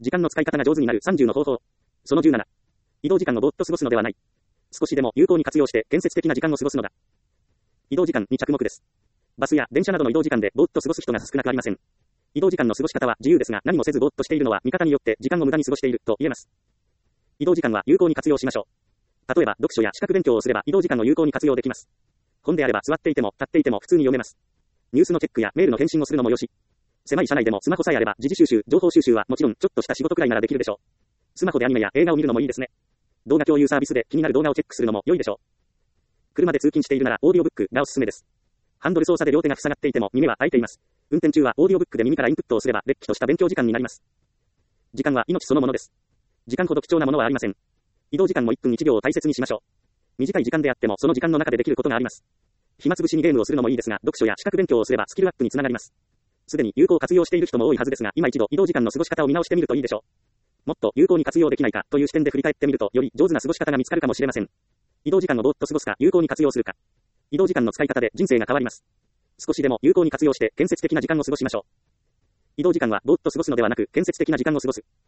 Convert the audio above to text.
時間の使い方が上手になる30の方法。その17。移動時間をぼーっと過ごすのではない。少しでも有効に活用して建設的な時間を過ごすのだ。移動時間に着目です。バスや電車などの移動時間でぼーっと過ごす人が少なくありません。移動時間の過ごし方は自由ですが、何もせずぼーっとしているのは見方によって時間を無駄に過ごしていると言えます。移動時間は有効に活用しましょう。例えば読書や資格勉強をすれば移動時間を有効に活用できます。本であれば座っていても立っていても普通に読めます。ニュースのチェックやメールの返信をするのもよし。狭い車内でもスマホさえあれば時事収集、情報収集はもちろんちょっとした仕事くらいならできるでしょう。スマホでアニメや映画を見るのもいいですね。動画共有サービスで気になる動画をチェックするのも良いでしょう。車で通勤しているならオーディオブックがおすすめです。ハンドル操作で両手が塞がっていても耳は開いています。運転中はオーディオブックで耳からインプットをすればれっきとした勉強時間になります。時間は命そのものです。時間ほど貴重なものはありません。移動時間も1分1秒を大切にしましょう。短い時間であってもその時間の中でできることがあります。暇つぶしにゲームをするのもいいですが、読書や資格勉強をすればスキルアップにつながります。すでに有効活用している人も多いはずですが、今一度移動時間の過ごし方を見直してみるといいでしょう。もっと有効に活用できないかという視点で振り返ってみると、より上手な過ごし方が見つかるかもしれません。移動時間をぼーっと過ごすか、有効に活用するか。移動時間の使い方で人生が変わります。少しでも有効に活用して建設的な時間を過ごしましょう。移動時間はぼーっと過ごすのではなく、建設的な時間を過ごす。